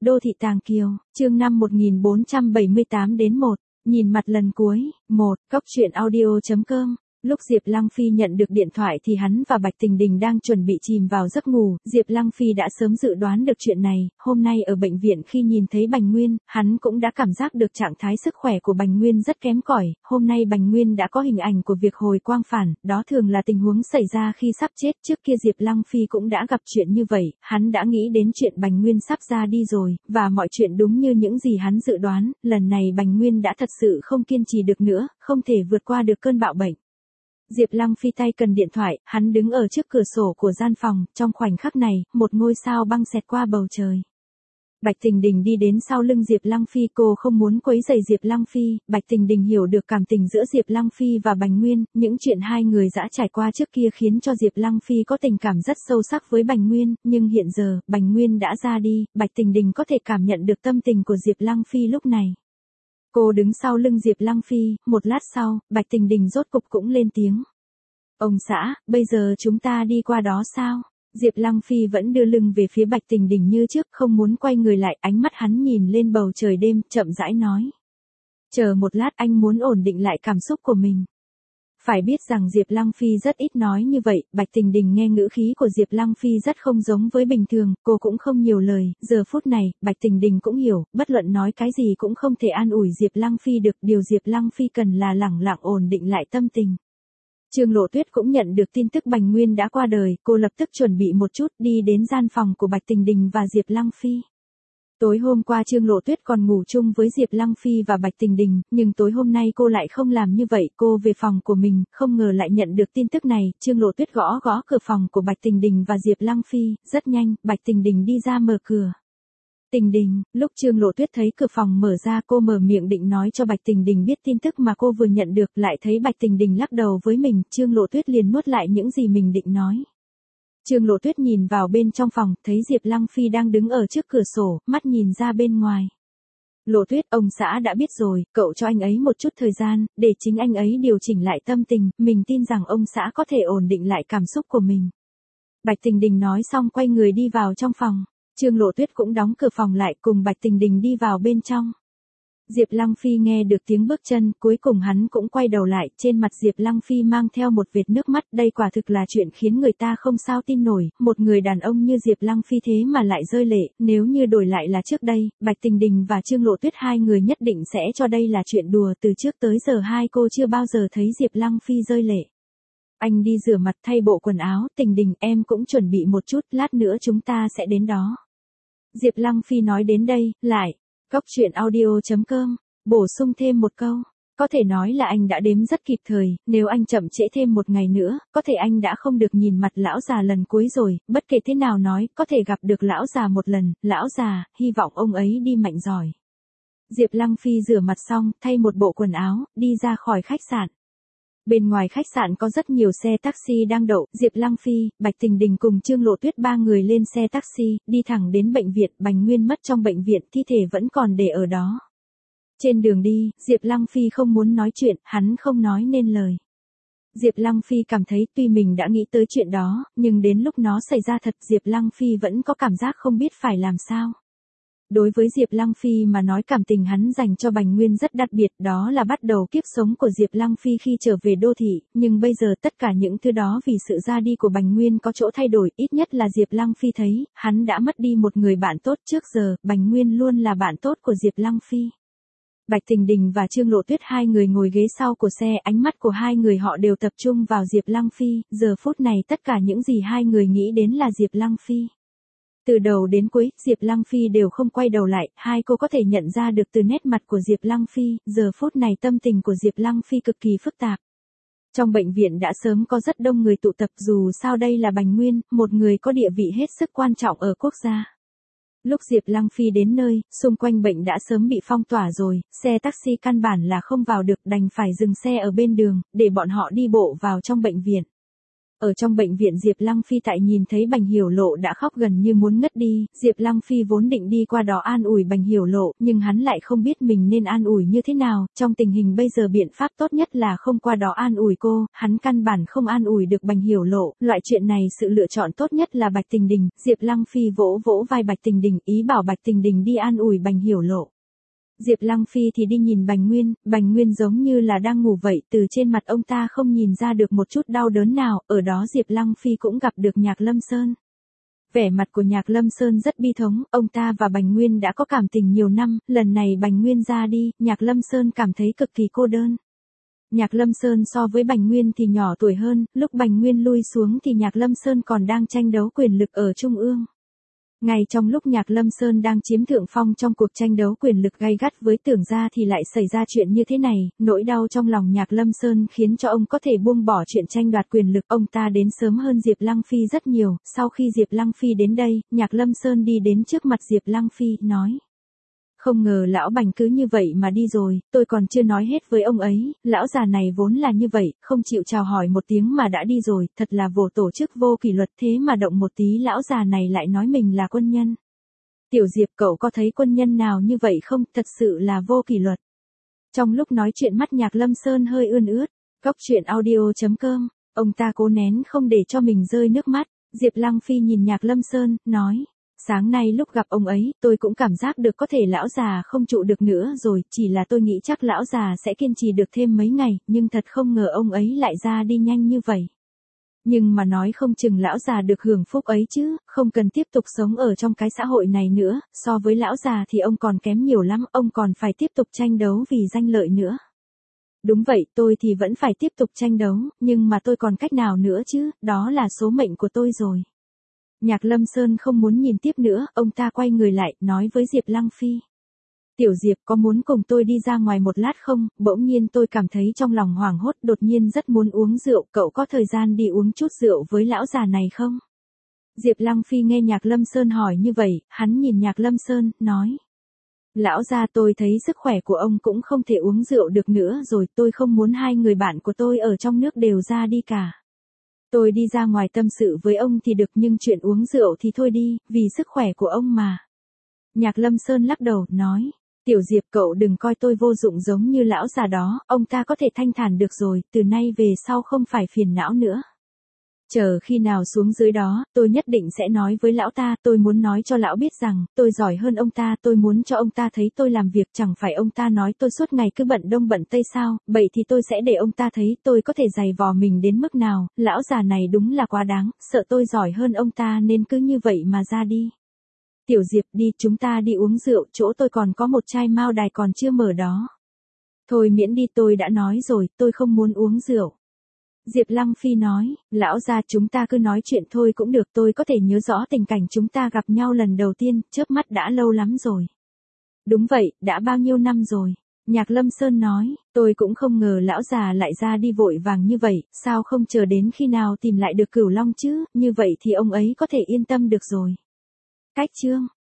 Đô thị Tàng Kiều, chương 5 1478-1, nhìn mặt lần cuối, 1, Cóc truyện audio.com. Lúc Diệp Lăng Phi nhận được điện thoại thì hắn và Bạch Tình Đình đang chuẩn bị chìm vào giấc ngủ, Diệp Lăng Phi đã sớm dự đoán được chuyện này, hôm nay ở bệnh viện khi nhìn thấy Bành Nguyên, hắn cũng đã cảm giác được trạng thái sức khỏe của Bành Nguyên rất kém cỏi, hôm nay Bành Nguyên đã có hình ảnh của việc hồi quang phản, đó thường là tình huống xảy ra khi sắp chết, trước kia Diệp Lăng Phi cũng đã gặp chuyện như vậy, hắn đã nghĩ đến chuyện Bành Nguyên sắp ra đi rồi, và mọi chuyện đúng như những gì hắn dự đoán, lần này Bành Nguyên đã thật sự không kiên trì được nữa, không thể vượt qua được cơn bạo bệnh. Diệp Lăng Phi tay cầm điện thoại, hắn đứng ở trước cửa sổ của gian phòng, trong khoảnh khắc này, một ngôi sao băng xẹt qua bầu trời. Bạch Tình Đình đi đến sau lưng Diệp Lăng Phi, cô không muốn quấy rầy Diệp Lăng Phi, Bạch Tình Đình hiểu được cảm tình giữa Diệp Lăng Phi và Bành Nguyên, những chuyện hai người đã trải qua trước kia khiến cho Diệp Lăng Phi có tình cảm rất sâu sắc với Bành Nguyên, nhưng hiện giờ, Bành Nguyên đã ra đi, Bạch Tình Đình có thể cảm nhận được tâm tình của Diệp Lăng Phi lúc này. Cô đứng sau lưng Diệp Lăng Phi, một lát sau, Bạch Tình Đình rốt cục cũng lên tiếng. Ông xã, bây giờ chúng ta đi qua đó sao? Diệp Lăng Phi vẫn đưa lưng về phía Bạch Tình Đình như trước, không muốn quay người lại, ánh mắt hắn nhìn lên bầu trời đêm, chậm rãi nói. Chờ một lát, anh muốn ổn định lại cảm xúc của mình. Phải biết rằng Diệp Lăng Phi rất ít nói như vậy, Bạch Tình Đình nghe ngữ khí của Diệp Lăng Phi rất không giống với bình thường, cô cũng không nhiều lời, giờ phút này, Bạch Tình Đình cũng hiểu, bất luận nói cái gì cũng không thể an ủi Diệp Lăng Phi được, điều Diệp Lăng Phi cần là lẳng lặng ổn định lại tâm tình. Trương Lộ Tuyết cũng nhận được tin tức Bành Nguyên đã qua đời, cô lập tức chuẩn bị một chút đi đến gian phòng của Bạch Tình Đình và Diệp Lăng Phi. Tối hôm qua Trương Lộ Tuyết còn ngủ chung với Diệp Lăng Phi và Bạch Tình Đình, nhưng tối hôm nay cô lại không làm như vậy, cô về phòng của mình, không ngờ lại nhận được tin tức này, Trương Lộ Tuyết gõ gõ cửa phòng của Bạch Tình Đình và Diệp Lăng Phi, rất nhanh, Bạch Tình Đình đi ra mở cửa. Tình Đình, lúc Trương Lộ Tuyết thấy cửa phòng mở ra cô mở miệng định nói cho Bạch Tình Đình biết tin tức mà cô vừa nhận được, lại thấy Bạch Tình Đình lắc đầu với mình, Trương Lộ Tuyết liền nuốt lại những gì mình định nói. Trương Lộ Tuyết nhìn vào bên trong phòng, thấy Diệp Lăng Phi đang đứng ở trước cửa sổ, mắt nhìn ra bên ngoài. Lộ Tuyết, ông xã đã biết rồi, cậu cho anh ấy một chút thời gian, để chính anh ấy điều chỉnh lại tâm tình, mình tin rằng ông xã có thể ổn định lại cảm xúc của mình. Bạch Tình Đình nói xong quay người đi vào trong phòng. Trương Lộ Tuyết cũng đóng cửa phòng lại cùng Bạch Tình Đình đi vào bên trong. Diệp Lăng Phi nghe được tiếng bước chân, cuối cùng hắn cũng quay đầu lại, trên mặt Diệp Lăng Phi mang theo một vệt nước mắt, đây quả thực là chuyện khiến người ta không sao tin nổi, một người đàn ông như Diệp Lăng Phi thế mà lại rơi lệ, nếu như đổi lại là trước đây, Bạch Tình Đình và Trương Lộ Tuyết hai người nhất định sẽ cho đây là chuyện đùa, từ trước tới giờ hai cô chưa bao giờ thấy Diệp Lăng Phi rơi lệ. Anh đi rửa mặt thay bộ quần áo, Tình Đình em cũng chuẩn bị một chút, lát nữa chúng ta sẽ đến đó. Diệp Lăng Phi nói đến đây, lại, Cóc truyện audio.com, bổ sung thêm một câu, có thể nói là anh đã đếm rất kịp thời, nếu anh chậm trễ thêm một ngày nữa, có thể anh đã không được nhìn mặt lão già lần cuối rồi, bất kể thế nào nói, có thể gặp được lão già một lần, lão già, hy vọng ông ấy đi mạnh giỏi. Diệp Lăng Phi rửa mặt xong, thay một bộ quần áo, đi ra khỏi khách sạn. Bên ngoài khách sạn có rất nhiều xe taxi đang đậu, Diệp Lăng Phi, Bạch Tình Đình cùng Trương Lộ Tuyết ba người lên xe taxi, đi thẳng đến bệnh viện, Bành Nguyên mất trong bệnh viện, thi thể vẫn còn để ở đó. Trên đường đi, Diệp Lăng Phi không muốn nói chuyện, hắn không nói nên lời. Diệp Lăng Phi cảm thấy tuy mình đã nghĩ tới chuyện đó, nhưng đến lúc nó xảy ra thật Diệp Lăng Phi vẫn có cảm giác không biết phải làm sao. Đối với Diệp Lăng Phi mà nói cảm tình hắn dành cho Bành Nguyên rất đặc biệt, đó là bắt đầu kiếp sống của Diệp Lăng Phi khi trở về đô thị, nhưng bây giờ tất cả những thứ đó vì sự ra đi của Bành Nguyên có chỗ thay đổi, ít nhất là Diệp Lăng Phi thấy, hắn đã mất đi một người bạn tốt trước giờ, Bành Nguyên luôn là bạn tốt của Diệp Lăng Phi. Bạch Tình Đình và Trương Lộ Tuyết hai người ngồi ghế sau của xe, ánh mắt của hai người họ đều tập trung vào Diệp Lăng Phi, giờ phút này tất cả những gì hai người nghĩ đến là Diệp Lăng Phi. Từ đầu đến cuối, Diệp Lăng Phi đều không quay đầu lại, hai cô có thể nhận ra được từ nét mặt của Diệp Lăng Phi, giờ phút này tâm tình của Diệp Lăng Phi cực kỳ phức tạp. Trong bệnh viện đã sớm có rất đông người tụ tập, dù sao đây là Bành Nguyên, một người có địa vị hết sức quan trọng ở quốc gia. Lúc Diệp Lăng Phi đến nơi, xung quanh bệnh đã sớm bị phong tỏa rồi, xe taxi căn bản là không vào được, đành phải dừng xe ở bên đường, để bọn họ đi bộ vào trong bệnh viện. Ở trong bệnh viện Diệp Lăng Phi tại nhìn thấy Bành Hiểu Lộ đã khóc gần như muốn ngất đi, Diệp Lăng Phi vốn định đi qua đó an ủi Bành Hiểu Lộ, nhưng hắn lại không biết mình nên an ủi như thế nào, trong tình hình bây giờ biện pháp tốt nhất là không qua đó an ủi cô, hắn căn bản không an ủi được Bành Hiểu Lộ, loại chuyện này sự lựa chọn tốt nhất là Bạch Tình Đình, Diệp Lăng Phi vỗ vỗ vai Bạch Tình Đình, ý bảo Bạch Tình Đình đi an ủi Bành Hiểu Lộ. Diệp Lăng Phi thì đi nhìn Bành Nguyên giống như là đang ngủ vậy, từ trên mặt ông ta không nhìn ra được một chút đau đớn nào, ở đó Diệp Lăng Phi cũng gặp được Nhạc Lâm Sơn. Vẻ mặt của Nhạc Lâm Sơn rất bi thống, ông ta và Bành Nguyên đã có cảm tình nhiều năm, lần này Bành Nguyên ra đi, Nhạc Lâm Sơn cảm thấy cực kỳ cô đơn. Nhạc Lâm Sơn so với Bành Nguyên thì nhỏ tuổi hơn, lúc Bành Nguyên lui xuống thì Nhạc Lâm Sơn còn đang tranh đấu quyền lực ở Trung ương. Ngay trong lúc Nhạc Lâm Sơn đang chiếm thượng phong trong cuộc tranh đấu quyền lực gay gắt với Tưởng Gia thì lại xảy ra chuyện như thế này, nỗi đau trong lòng Nhạc Lâm Sơn khiến cho ông có thể buông bỏ chuyện tranh đoạt quyền lực, ông ta đến sớm hơn Diệp Lăng Phi rất nhiều, sau khi Diệp Lăng Phi đến đây, Nhạc Lâm Sơn đi đến trước mặt Diệp Lăng Phi, nói. Không ngờ lão Bành cứ như vậy mà đi rồi, tôi còn chưa nói hết với ông ấy, lão già này vốn là như vậy, không chịu chào hỏi một tiếng mà đã đi rồi, thật là vô tổ chức vô kỷ luật, thế mà động một tí lão già này lại nói mình là quân nhân. Tiểu Diệp, cậu có thấy quân nhân nào như vậy không, thật sự là vô kỷ luật. Trong lúc nói chuyện mắt Nhạc Lâm Sơn hơi ươn ướt, Góc Truyện Audio.com, ông ta cố nén không để cho mình rơi nước mắt, Diệp Lăng Phi nhìn Nhạc Lâm Sơn, nói. Sáng nay lúc gặp ông ấy, tôi cũng cảm giác được có thể lão già không trụ được nữa rồi, chỉ là tôi nghĩ chắc lão già sẽ kiên trì được thêm mấy ngày, nhưng thật không ngờ ông ấy lại ra đi nhanh như vậy. Nhưng mà nói không chừng lão già được hưởng phúc ấy chứ, không cần tiếp tục sống ở trong cái xã hội này nữa, so với lão già thì ông còn kém nhiều lắm, ông còn phải tiếp tục tranh đấu vì danh lợi nữa. Đúng vậy, tôi thì vẫn phải tiếp tục tranh đấu, nhưng mà tôi còn cách nào nữa chứ, đó là số mệnh của tôi rồi. Nhạc Lâm Sơn không muốn nhìn tiếp nữa, ông ta quay người lại, nói với Diệp Lăng Phi. Tiểu Diệp, có muốn cùng tôi đi ra ngoài một lát không? Bỗng nhiên tôi cảm thấy trong lòng hoảng hốt, đột nhiên rất muốn uống rượu, cậu có thời gian đi uống chút rượu với lão già này không? Diệp Lăng Phi nghe Nhạc Lâm Sơn hỏi như vậy, hắn nhìn Nhạc Lâm Sơn, nói. Lão gia, tôi thấy sức khỏe của ông cũng không thể uống rượu được nữa rồi, tôi không muốn hai người bạn của tôi ở trong nước đều ra đi cả. Tôi đi ra ngoài tâm sự với ông thì được, nhưng chuyện uống rượu thì thôi đi, vì sức khỏe của ông mà. Nhạc Lâm Sơn lắc đầu, nói. Tiểu Diệp, cậu đừng coi tôi vô dụng giống như lão già đó, ông ta có thể thanh thản được rồi, từ nay về sau không phải phiền não nữa. Chờ khi nào xuống dưới đó, tôi nhất định sẽ nói với lão ta, tôi muốn nói cho lão biết rằng, tôi giỏi hơn ông ta, tôi muốn cho ông ta thấy tôi làm việc, chẳng phải ông ta nói tôi suốt ngày cứ bận đông bận tây sao, vậy thì tôi sẽ để ông ta thấy tôi có thể giày vò mình đến mức nào, lão già này đúng là quá đáng, sợ tôi giỏi hơn ông ta nên cứ như vậy mà ra đi. Tiểu Diệp, đi, chúng ta đi uống rượu, chỗ tôi còn có một chai Mao Đài còn chưa mở đó. Thôi miễn đi, tôi đã nói rồi, tôi không muốn uống rượu. Diệp Lăng Phi nói, lão gia, chúng ta cứ nói chuyện thôi cũng được, tôi có thể nhớ rõ tình cảnh chúng ta gặp nhau lần đầu tiên, chớp mắt đã lâu lắm rồi. Đúng vậy, đã bao nhiêu năm rồi. Nhạc Lâm Sơn nói, tôi cũng không ngờ lão già lại ra đi vội vàng như vậy, sao không chờ đến khi nào tìm lại được Cửu Long chứ, như vậy thì ông ấy có thể yên tâm được rồi. Cách chương